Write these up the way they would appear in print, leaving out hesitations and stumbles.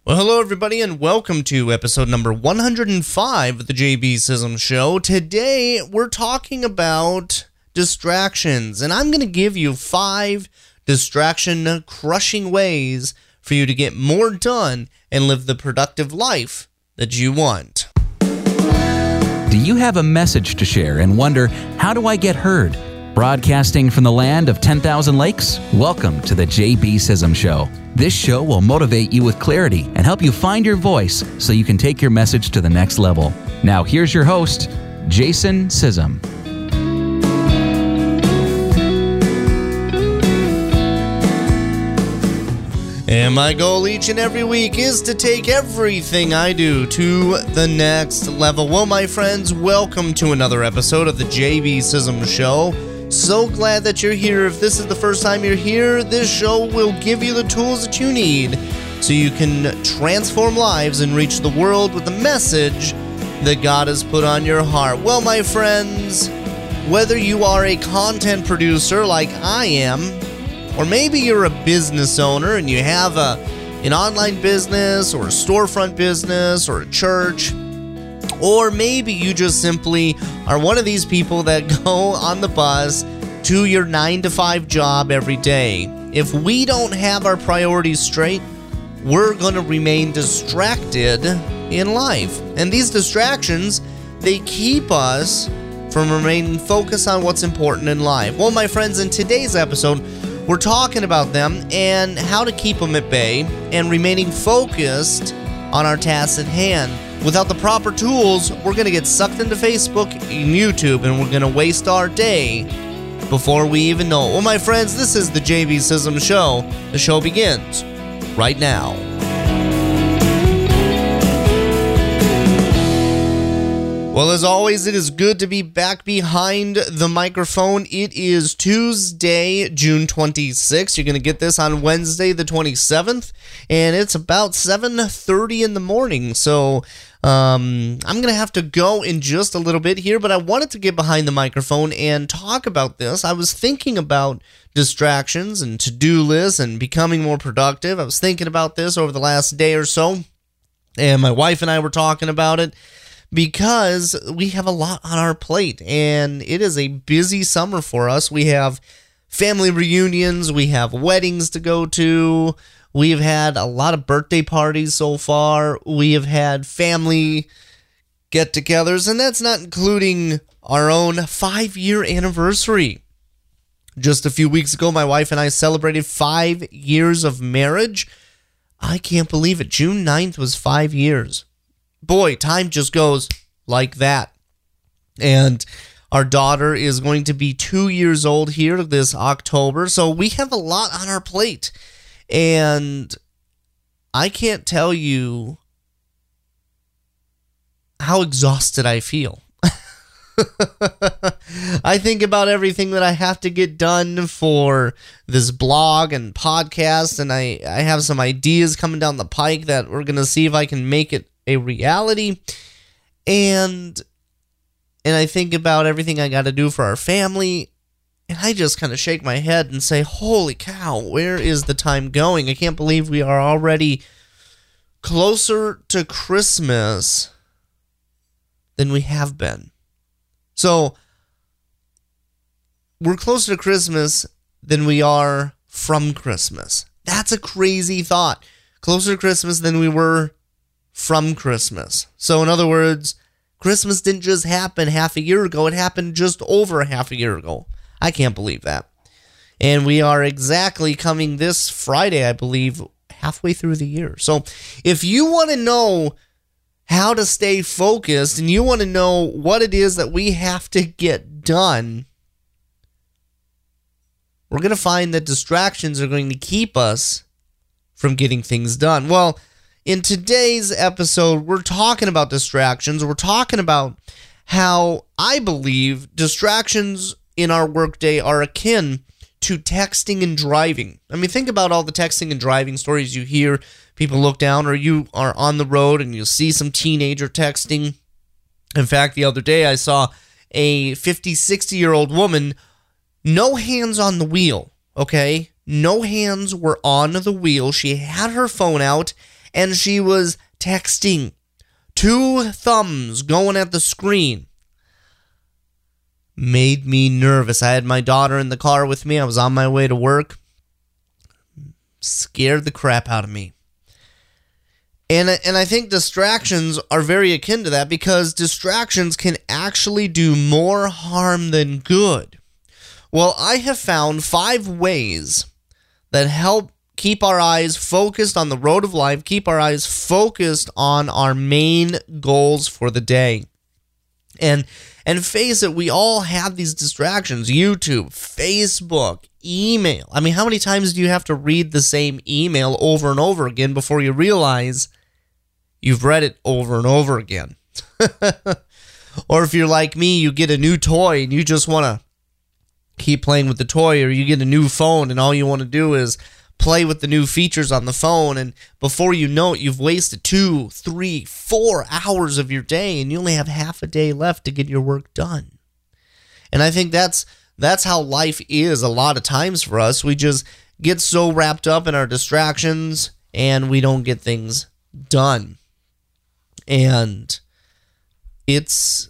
Well, hello everybody, and welcome to episode number 105 of the JB Sism Show. Today, we're talking about distractions, and I'm going to give you 5 distraction-crushing ways for you to get more done and live the productive life that you want. Do you have a message to share and wonder, how do I get heard? Broadcasting from the land of 10,000 lakes? Welcome to the JB Sism Show. This show will motivate you with clarity and help you find your voice so you can take your message to the next level. Now here's your host, Jason Sism. And my goal each and every week is to take everything I do to the next level. Well, my friends, welcome to another episode of the JB Sism Show. So glad that you're here. If this is the first time you're here, this show will give you the tools that you need so you can transform lives and reach the world with the message that God has put on your heart. Well, my friends, whether you are a content producer like I am, or maybe you're a business owner and you have an online business or a storefront business or a church, or maybe you just simply are one of these people that go on the bus to your 9-to-5 job every day. If we don't have our priorities straight, we're going to remain distracted in life. And these distractions, they keep us from remaining focused on what's important in life. Well, my friends, in today's episode, we're talking about them and how to keep them at bay and remaining focused on our tasks at hand. Without the proper tools, we're going to get sucked into Facebook and YouTube, and we're going to waste our day before we even know it. Well, my friends, this is the JB Sism Show. The show begins right now. Well, as always, it is good to be back behind the microphone. It is Tuesday, June 26th. You're going to get this on Wednesday, the 27th, and it's about 7:30 in the morning. So I'm going to have to go in just a little bit here, but I wanted to get behind the microphone and talk about this. I was thinking about distractions and to-do lists and becoming more productive. I was thinking about this over the last day or so, and my wife and I were talking about it, because we have a lot on our plate, and it is a busy summer for us. We have family reunions, we have weddings to go to, we've had a lot of birthday parties so far, we have had family get-togethers, and that's not including our own 5-year anniversary. Just a few weeks ago, my wife and I celebrated 5 years of marriage. I can't believe it. June 9th was 5 years. Boy, time just goes like that. And our daughter is going to be 2 years old here this October, so we have a lot on our plate. And I can't tell you how exhausted I feel. I think about everything that I have to get done for this blog and podcast, and I have some ideas coming down the pike that we're going to see if I can make it a reality, and I think about everything I got to do for our family, and I just kind of shake my head and say, holy cow, where is the time going? I can't believe we are already closer to Christmas than we have been. So, we're closer to Christmas than we are from Christmas. That's a crazy thought. Closer to Christmas than we were from Christmas. So in other words, Christmas didn't just happen half a year ago, it happened just over half a year ago. I can't believe that. And we are exactly coming this Friday, I believe, halfway through the year. So if you want to know how to stay focused and you want to know what it is that we have to get done, we're going to find that distractions are going to keep us from getting things done. Well, in today's episode, we're talking about distractions. We're talking about how I believe distractions in our workday are akin to texting and driving. I mean, think about all the texting and driving stories you hear. People look down, or you are on the road and you see some teenager texting. In fact, the other day I saw a 50, 60-year-old woman, no hands on the wheel, okay? No hands were on the wheel. She had her phone out, and she was texting. 2 thumbs going at the screen. Made me nervous. I had my daughter in the car with me. I was on my way to work. Scared the crap out of me. And I think distractions are very akin to that, because distractions can actually do more harm than good. Well, I have found 5 ways that help keep our eyes focused on the road of life, keep our eyes focused on our main goals for the day. And face it, we all have these distractions. YouTube, Facebook, email. I mean, how many times do you have to read the same email over and over again before you realize you've read it over and over again? Or if you're like me, you get a new toy and you just want to keep playing with the toy, or you get a new phone and all you want to do is play with the new features on the phone, and before you know it, you've wasted 2, 3, 4 hours of your day, and you only have half a day left to get your work done. And I think that's how life is a lot of times for us. We just get so wrapped up in our distractions, and we don't get things done. And it's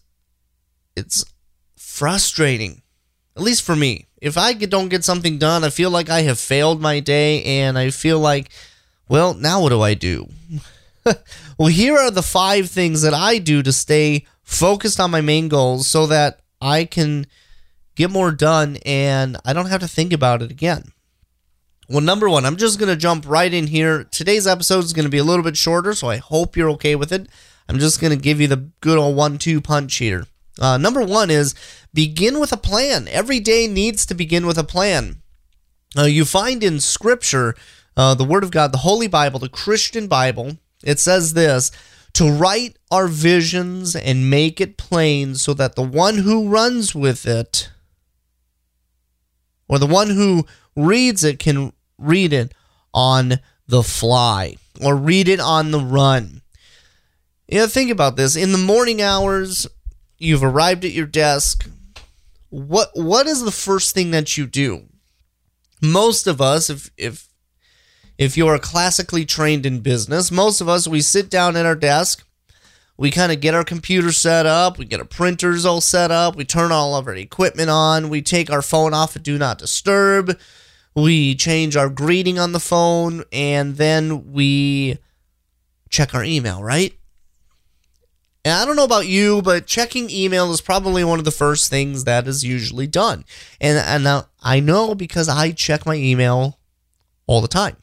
frustrating, at least for me. If I don't get something done, I feel like I have failed my day, and I feel like, well, now what do I do? Well, here are the 5 things that I do to stay focused on my main goals so that I can get more done and I don't have to think about it again. Well, number 1, I'm just going to jump right in here. Today's episode is going to be a little bit shorter, so I hope you're okay with it. I'm just going to give you the good old 1-2 punch here. Number 1 is begin with a plan. Every day needs to begin with a plan. You find in Scripture, the Word of God, the Holy Bible, the Christian Bible, it says this: to write our visions and make it plain so that the one who runs with it, or the one who reads it, can read it on the fly or read it on the run. Think about this. In the morning hours, you've arrived at your desk. What is the first thing that you do? Most of us, if you are classically trained in business, most of us, we sit down at our desk, we kind of get our computer set up, we get our printers all set up, we turn all of our equipment on, we take our phone off of Do Not Disturb, we change our greeting on the phone, and then we check our email, right? And I don't know about you, but checking email is probably one of the first things that is usually done. And now I know because I check my email all the time.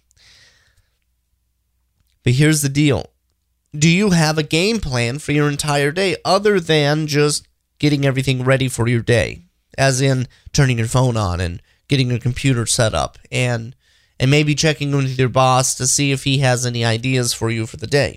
But here's the deal. Do you have a game plan for your entire day other than just getting everything ready for your day? As in turning your phone on and getting your computer set up and maybe checking with your boss to see if he has any ideas for you for the day.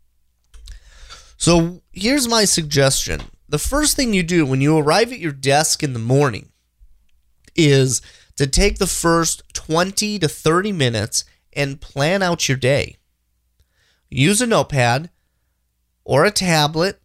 So here's my suggestion. The first thing you do when you arrive at your desk in the morning is to take the first 20 to 30 minutes and plan out your day. Use a notepad or a tablet.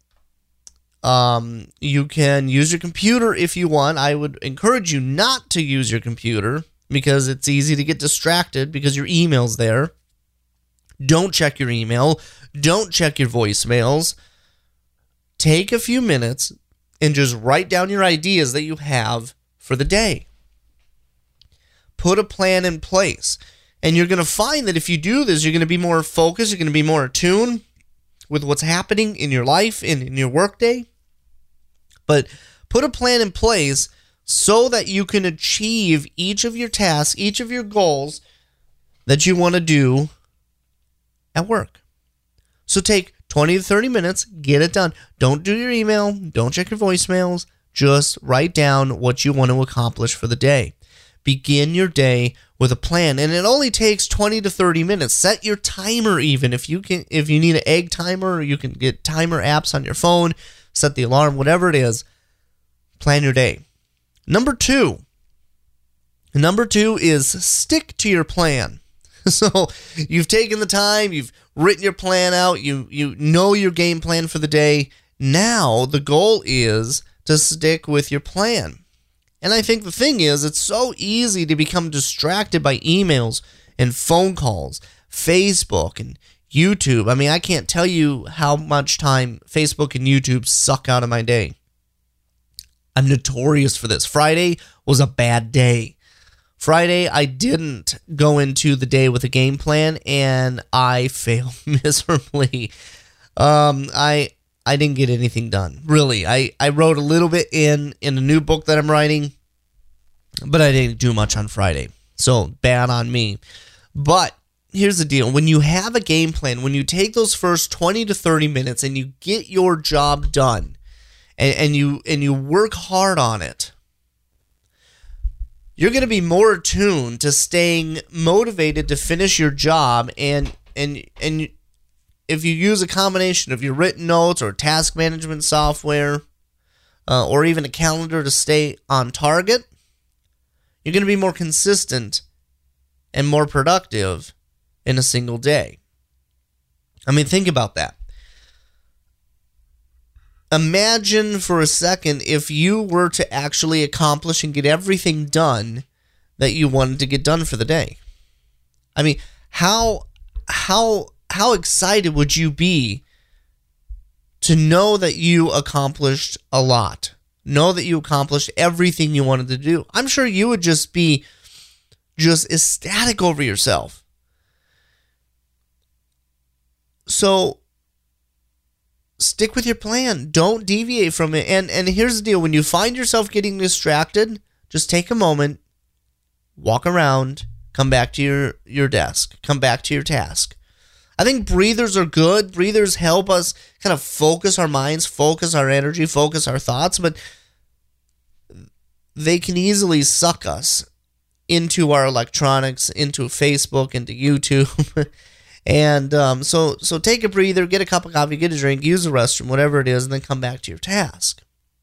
You can use your computer if you want. I would encourage you not to use your computer because it's easy to get distracted because your email's there. Don't check your email. Don't check your voicemails. Take a few minutes and just write down your ideas that you have for the day. Put a plan in place. And you're going to find that if you do this, you're going to be more focused. You're going to be more attuned with what's happening in your life and in your workday. But put a plan in place so that you can achieve each of your tasks, each of your goals that you want to do at work. So take 20 to 30 minutes, get it done. Don't do your email. Don't check your voicemails. Just write down what you want to accomplish for the day. Begin your day with a plan, and it only takes 20 to 30 minutes. Set your timer even. If you need an egg timer, or you can get timer apps on your phone, set the alarm, whatever it is. Plan your day. Number two is stick to your plan. So you've taken the time, you've written your plan out, you know your game plan for the day. Now the goal is to stick with your plan. And I think the thing is, it's so easy to become distracted by emails and phone calls, Facebook and YouTube. I mean, I can't tell you how much time Facebook and YouTube suck out of my day. I'm notorious for this. Friday was a bad day. Friday, I didn't go into the day with a game plan, and I failed miserably. I didn't get anything done. Really, I wrote a little bit in a new book that I'm writing, but I didn't do much on Friday. So bad on me. But here's the deal. When you have a game plan, when you take those first 20 to 30 minutes and you get your job done and you work hard on it, you're going to be more attuned to staying motivated to finish your job. And if you use a combination of your written notes or task management software or even a calendar to stay on target, you're going to be more consistent and more productive in a single day. I mean, think about that. Imagine for a second if you were to actually accomplish and get everything done that you wanted to get done for the day. I mean, how excited would you be to know that you accomplished a lot? Know that you accomplished everything you wanted to do. I'm sure you would just be ecstatic over yourself. So stick with your plan. Don't deviate from it. And here's the deal. When you find yourself getting distracted, just take a moment, walk around, come back to your desk, come back to your task. I think breathers are good. Breathers help us kind of focus our minds, focus our energy, focus our thoughts, but they can easily suck us into our electronics, into Facebook, into YouTube. And so take a breather, get a cup of coffee, get a drink, use the restroom, whatever it is, and then come back to your task.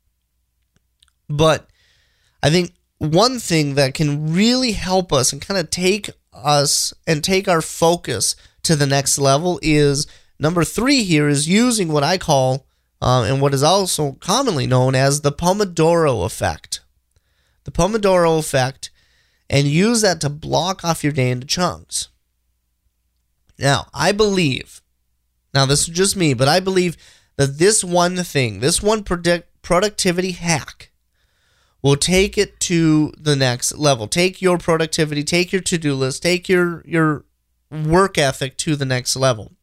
But I think one thing that can really help us and kind of take us and take our focus to the next level is number 3 here is using what I call and what is also commonly known as the Pomodoro effect. The Pomodoro effect, and use that to block off your day into chunks. Now, I believe, this is just me, but I believe that this one thing, this one productivity hack will take it to the next level. Take your productivity, take your to-do list, take your work ethic to the next level.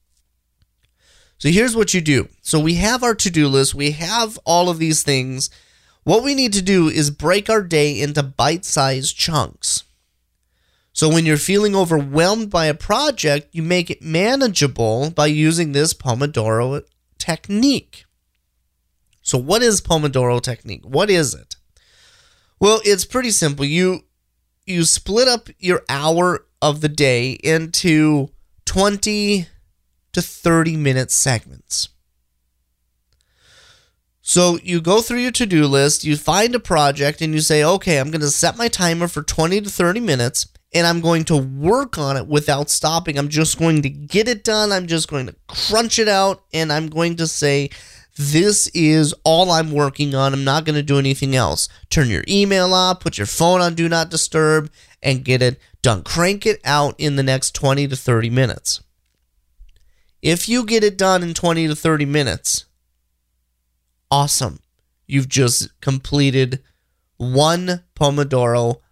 So here's what you do. So we have our to-do list. We have all of these things. What we need to do is break our day into bite-sized chunks. So when you're feeling overwhelmed by a project, you make it manageable by using this Pomodoro technique. So what is Pomodoro technique? What is it? Well, it's pretty simple. You split up your hour of the day into 20 to 30 minute segments. So you go through your to-do list, you find a project, and you say, okay, I'm going to set my timer for 20 to 30 minutes, and I'm going to work on it without stopping. I'm just going to get it done. I'm just going to crunch it out, and I'm going to say, this is all I'm working on. I'm not going to do anything else. Turn your email off, put your phone on Do Not Disturb, and get it done. Crank it out in the next 20 to 30 minutes. If you get it done in 20 to 30 minutes, awesome. You've just completed one Pomodoro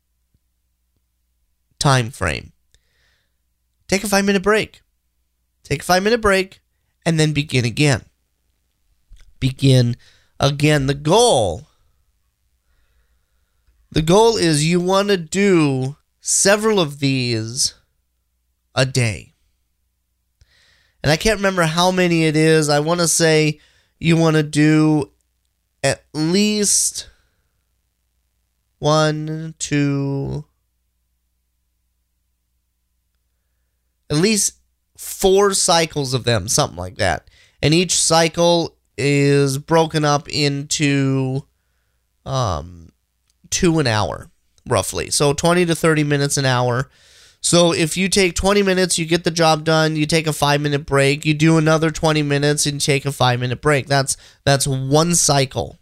time frame. Take a 5-minute break. Take a 5-minute break and then begin again. Begin again. The goal is you want to do several of these a day. And I can't remember how many it is. I want to say you want to do at least 1, 2, at least 4 cycles of them, something like that. And each cycle is broken up into 2 an hour, roughly. So 20 to 30 minutes an hour. So if you take 20 minutes, you get the job done, you take a 5-minute break, you do another 20 minutes and take a 5-minute break. That's one cycle.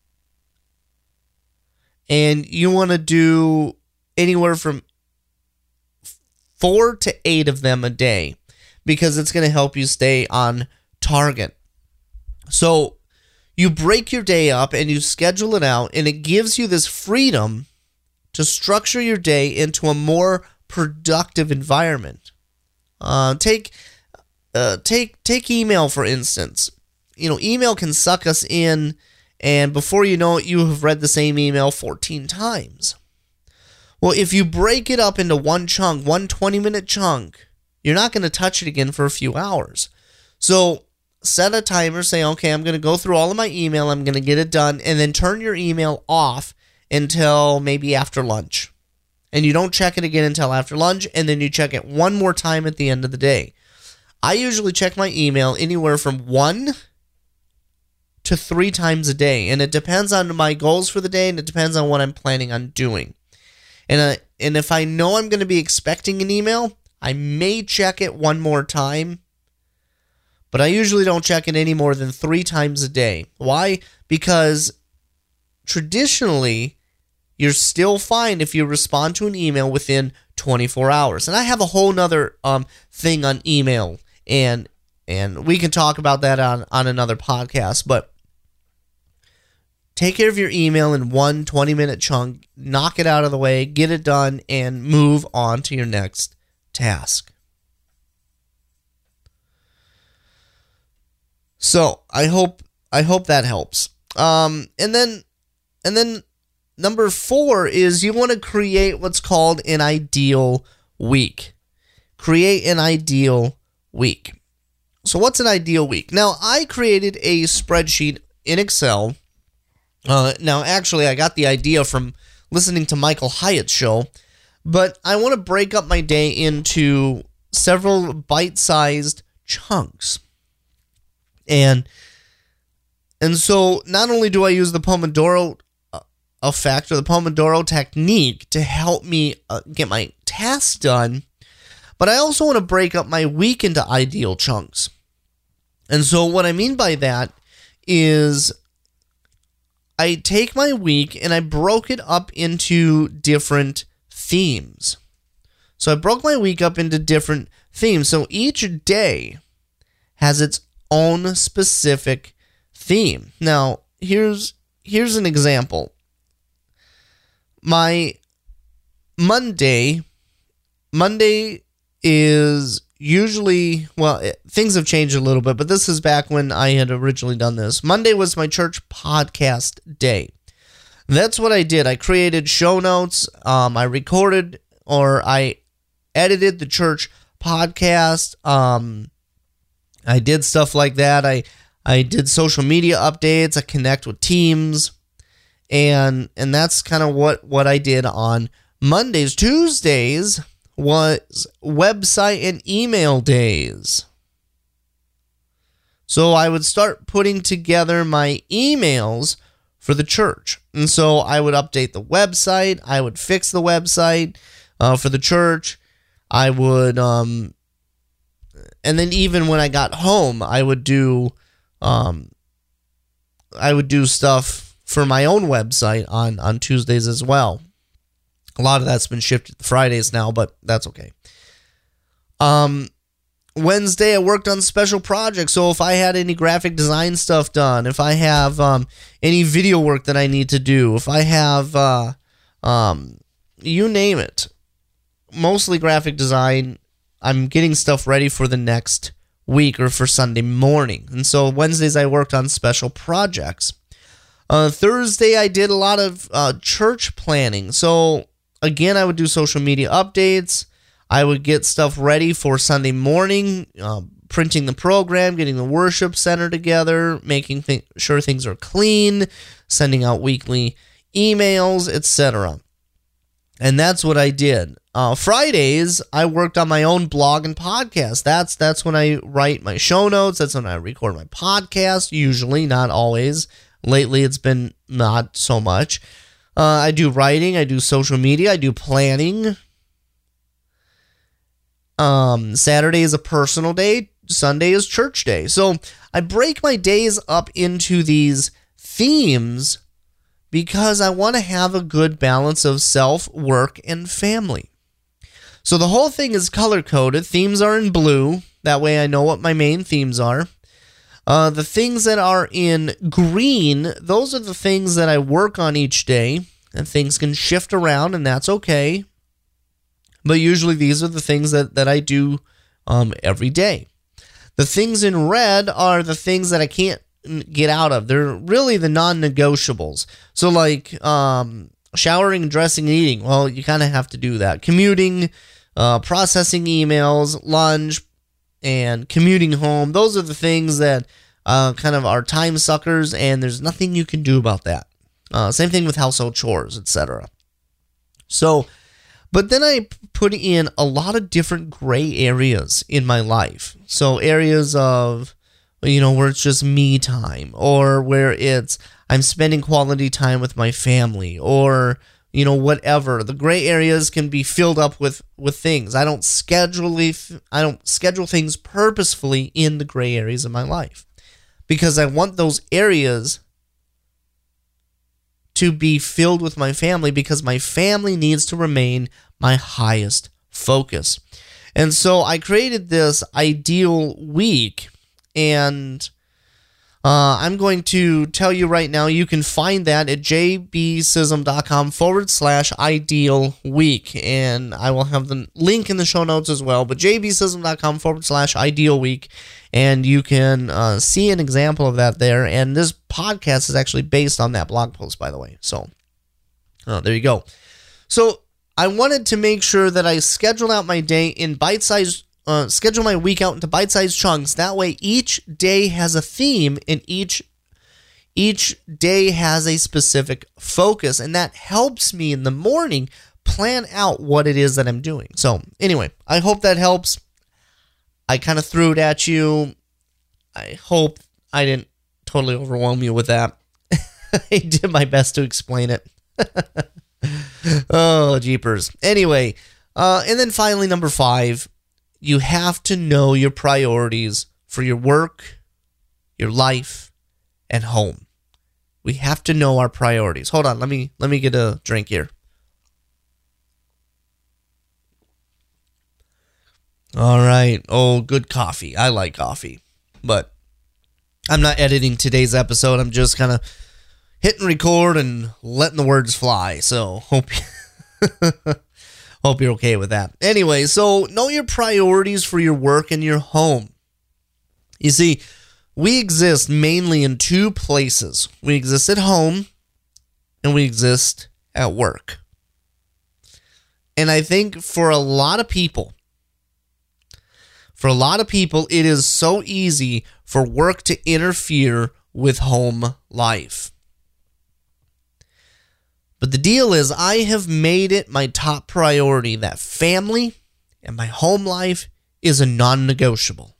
And you want to do anywhere from 4 to 8 of them a day. because it's going to help you stay on target. So you break your day up and you schedule it out, and it gives you this freedom to structure your day into a more productive environment. Take email, for instance. Email can suck us in, and before you know it, you have read the same email 14 times. Well, if you break it up into one 20-minute chunk, you're not going to touch it again for a few hours. So set a timer, say, okay, I'm going to go through all of my email, I'm going to get it done, and then turn your email off until maybe after lunch. And you don't check it again until after lunch, and then you check it one more time at the end of the day. I usually check my email anywhere from 1 to 3 times a day, and it depends on my goals for the day, and it depends on what I'm planning on doing. And if I know I'm going to be expecting an email, I may check it one more time, but I usually don't check it any more than 3 times a day. Why? Because traditionally, you're still fine if you respond to an email within 24 hours. And I have a whole nother thing on email, and we can talk about that on another podcast, but take care of your email in one 20-minute chunk, knock it out of the way, get it done, and move on to your next task. So I hope that helps. And then number 4 is you want to create what's called an ideal week. Create an ideal week. So what's an ideal week? Now, I created a spreadsheet in Excel. Now, actually, I got the idea from listening to Michael Hyatt's show, but I want to break up my day into several bite-sized chunks. And so not only do I use the Pomodoro effect or the Pomodoro technique to help me get my tasks done, but I also want to break up my week into ideal chunks. And so what I mean by that is I take my week and I broke it up into different themes. So I broke my week up into different themes. So each day has its own specific theme. Now, here's an example. My Monday is usually, things have changed a little bit, but this is back when I had originally done this. Monday was my church podcast day. That's what I did. I created show notes. I recorded or I edited the church podcast. I did stuff like that. I did social media updates. I connect with teams. And that's kind of what I did on Mondays. Tuesdays was website and email days. So I would start putting together my emails for the church. And so I would update the website. I would fix the website for the church. I would, and then even when I got home, I would do stuff for my own website on Tuesdays as well. A lot of that's been shifted to Fridays now, but that's okay. Wednesday, I worked on special projects. So if I had any graphic design stuff done, if I have any video work that I need to do, if I have, you name it, mostly graphic design, I'm getting stuff ready for the next week or for Sunday morning. And so Wednesdays, I worked on special projects. Thursday, I did a lot of church planning. So again, I would do social media updates. I would get stuff ready for Sunday morning, printing the program, getting the worship center together, making sure things are clean, sending out weekly emails, etc. And that's what I did. Fridays, I worked on my own blog and podcast. That's when I write my show notes. That's when I record my podcast, usually, not always. Lately, it's been not so much. I do writing, I do social media, I do planning. Saturday is a personal day. Sunday is church day. So I break my days up into these themes because I want to have a good balance of self, work, and family. So the whole thing is color-coded. Themes are in blue. That way I know what my main themes are. The things that are in green, those are the things that I work on each day, and things can shift around, and that's okay. But usually these are the things that I do every day. The things in red are the things that I can't get out of. They're really the non-negotiables. So like showering, dressing, and eating. Well, you kind of have to do that. Commuting, processing emails, lunch, and commuting home. Those are the things that kind of are time suckers, and there's nothing you can do about that. Same thing with household chores, etc. So, but then I put in a lot of different gray areas in my life. So areas of, where it's just me time, or where I'm spending quality time with my family, or, whatever. The gray areas can be filled up with things. I don't schedule things purposefully in the gray areas of my life, because I want those areas to be filled with my family, because my family needs to remain my highest focus. And so I created this ideal week, and I'm going to tell you right now, you can find that at jbsism.com/ideal week. And I will have the link in the show notes as well, but jbsism.com/ideal week. And you can see an example of that there. And this podcast is actually based on that blog post, by the way. So there you go. So I wanted to make sure that I scheduled out my day in bite-sized schedule my week out into bite-sized chunks. That way each day has a theme, and each day has a specific focus, and that helps me in the morning plan out what it is that I'm doing. So anyway, I hope that helps. I kind of threw it at you. I hope I didn't totally overwhelm you with that. I did my best to explain it. Oh, jeepers. Anyway, and then finally, number 5, you have to know your priorities for your work, your life, and home. We have to know our priorities. Hold on, let me get a drink here. All right. Oh, good coffee. I like coffee. But I'm not editing today's episode. I'm just kind of hitting record and letting the words fly. So hope you're okay with that. Anyway, so know your priorities for your work and your home. You see, we exist mainly in 2 places. We exist at home, and we exist at work. And I think for a lot of people, it is so easy for work to interfere with home life. But the deal is, I have made it my top priority that family and my home life is a non-negotiable.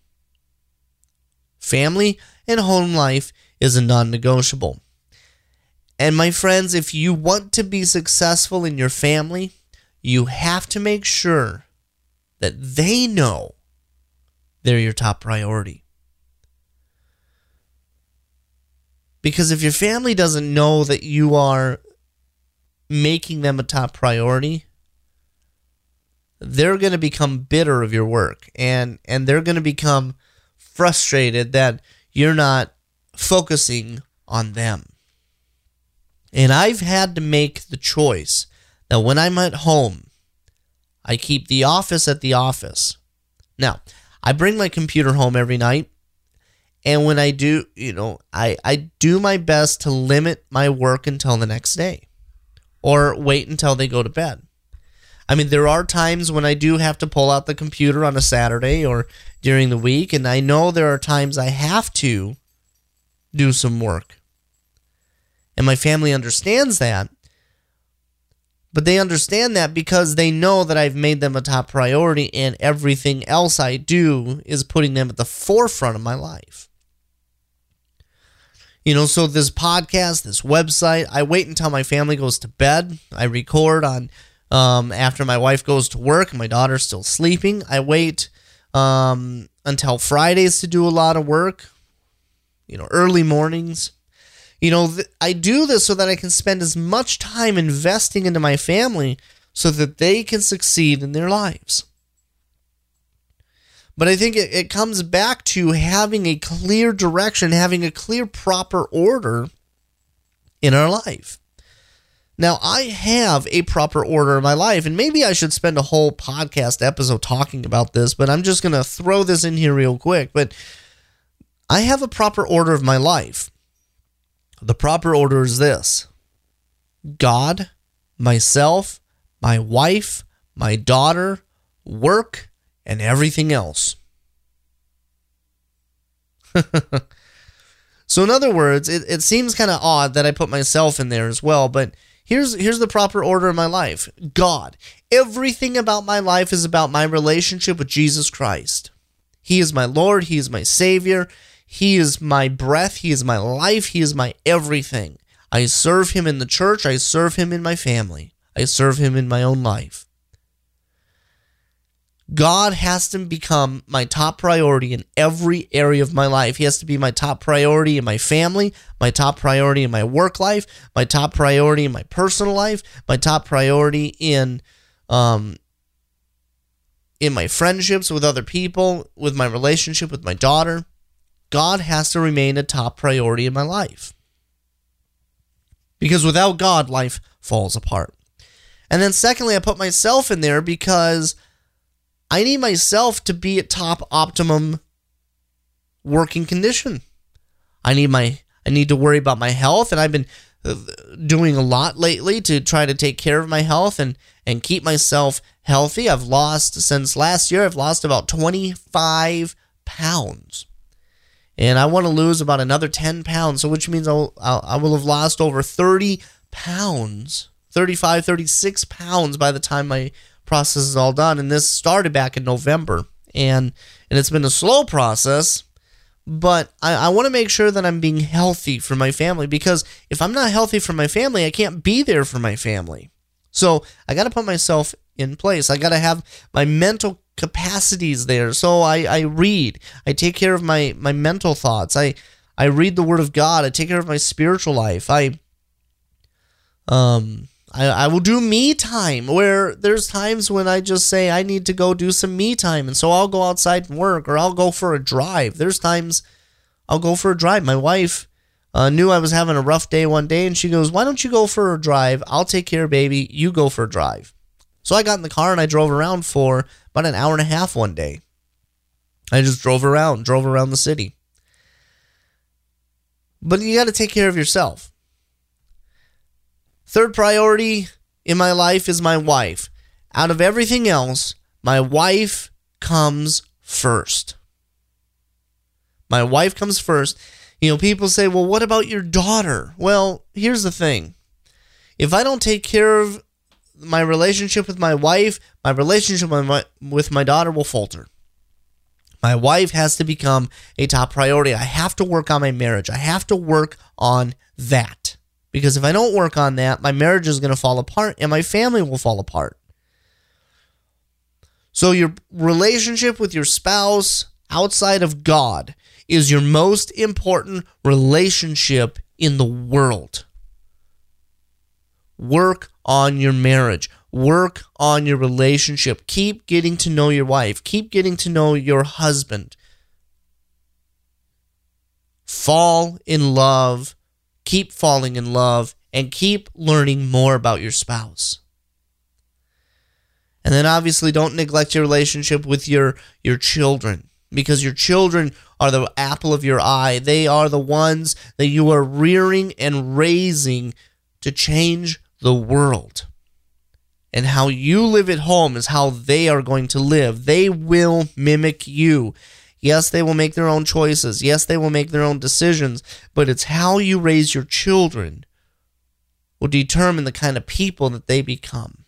Family and home life is a non-negotiable. And my friends, if you want to be successful in your family, you have to make sure that they know they're your top priority. Because if your family doesn't know that you are making them a top priority, they're going to become bitter of your work, and they're going to become frustrated that you're not focusing on them. And I've had to make the choice that when I'm at home, I keep the office at the office. Now, I bring my computer home every night, and when I do, I do my best to limit my work until the next day, or wait until they go to bed. I mean, there are times when I do have to pull out the computer on a Saturday or during the week, and I know there are times I have to do some work. And my family understands that, but they understand that because they know that I've made them a top priority, and everything else I do is putting them at the forefront of my life. So this podcast, this website, I wait until my family goes to bed. I record on after my wife goes to work and my daughter's still sleeping. I wait until Fridays to do a lot of work, early mornings. I do this so that I can spend as much time investing into my family so that they can succeed in their lives. But I think it comes back to having a clear direction, having a clear, proper order in our life. Now, I have a proper order in my life, and maybe I should spend a whole podcast episode talking about this, but I'm just going to throw this in here real quick. But I have a proper order of my life. The proper order is this: God, myself, my wife, my daughter, work, and everything else. So in other words, it seems kind of odd that I put myself in there as well, but here's the proper order of my life. God. Everything about my life is about my relationship with Jesus Christ. He is my Lord. He is my Savior. He is my breath. He is my life. He is my everything. I serve Him in the church. I serve Him in my family. I serve Him in my own life. God has to become my top priority in every area of my life. He has to be my top priority in my family, my top priority in my work life, my top priority in my personal life, my top priority in my friendships with other people, with my relationship with my daughter. God has to remain a top priority in my life. Because without God, life falls apart. And then secondly, I put myself in there because I need myself to be at top optimum working condition. I need to worry about my health, and I've been doing a lot lately to try to take care of my health and keep myself healthy. Since last year, I've lost about 25 pounds. And I want to lose about another 10 pounds, so which means I will have lost over 30 pounds, 35, 36 pounds by the time my process is all done. And this started back in November, and it's been a slow process, but I want to make sure that I'm being healthy for my family, because if I'm not healthy for my family, I can't be there for my family. So I got to put myself in place. I got to have my mental capacities there. So I read. I take care of my mental thoughts. I read the Word of God. I take care of my spiritual life. I will do me time, where there's times when I just say I need to go do some me time, and so I'll go outside and work, or I'll go for a drive. There's times I'll go for a drive. My wife knew I was having a rough day one day, and she goes, "Why don't you go for a drive? I'll take care of baby. You go for a drive." So I got in the car and I drove around for about an hour and a half one day. I just drove around the city. But you got to take care of yourself. Third priority in my life is my wife. Out of everything else, my wife comes first. My wife comes first. You know, people say, well, what about your daughter? Well, here's the thing. If I don't take care of my relationship with my wife, my relationship with my daughter will falter. My wife has to become a top priority. I have to work on my marriage. I have to work on that. Because if I don't work on that, my marriage is going to fall apart and my family will fall apart. So your relationship with your spouse outside of God is your most important relationship in the world. Work on your marriage. Work on your relationship. Keep getting to know your wife. Keep getting to know your husband. Fall in love. Keep falling in love. And keep learning more about your spouse. And then obviously don't neglect your relationship with your children. Because your children are the apple of your eye. They are the ones that you are rearing and raising to change the world. And how you live at home is how they are going to live. They will mimic you. Yes, they will make their own choices. Yes, they will make their own decisions. But it's how you raise your children will determine the kind of people that they become.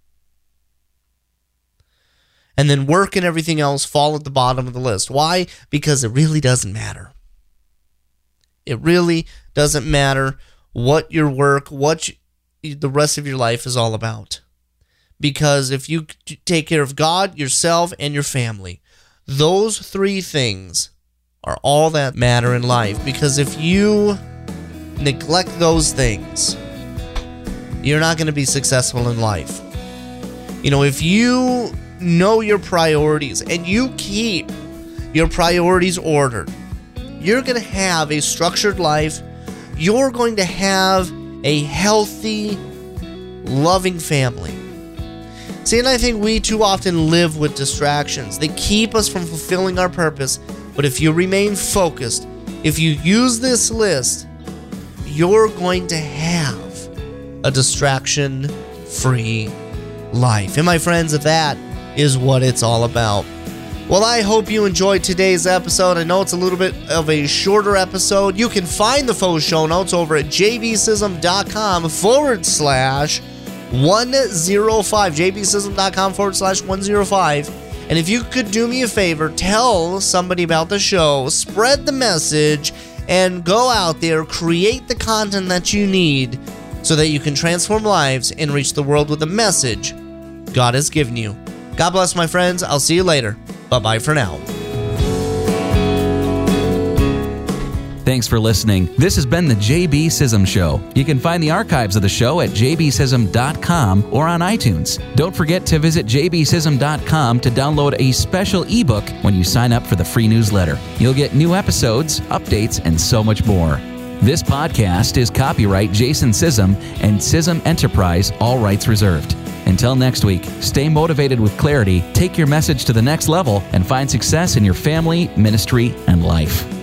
And then work and everything else fall at the bottom of the list. Why? Because it really doesn't matter. It really doesn't matter what your work, the rest of your life is all about. Because if you take care of God, yourself, and your family, those three things are all that matter in life. Because if you neglect those things, you're not going to be successful in life. You know, if you know your priorities and you keep your priorities ordered, you're going to have a structured life. You're going to have a healthy, loving family. See, and I think we too often live with distractions. They keep us from fulfilling our purpose. But if you remain focused, if you use this list, you're going to have a distraction-free life. And my friends, that is what it's all about. Well, I hope you enjoyed today's episode. I know it's a little bit of a shorter episode. You can find the full show notes over at jbsism.com/105. jbsism.com/105. And if you could do me a favor, tell somebody about the show, spread the message, and go out there, create the content that you need so that you can transform lives and reach the world with the message God has given you. God bless, my friends. I'll see you later. Bye-bye for now. Thanks for listening. This has been the JB Sism Show. You can find the archives of the show at jbsism.com or on iTunes. Don't forget to visit jbsism.com to download a special ebook when you sign up for the free newsletter. You'll get new episodes, updates, and so much more. This podcast is copyright Jason Sism and Sism Enterprise, all rights reserved. Until next week, stay motivated with clarity, take your message to the next level, and find success in your family, ministry, and life.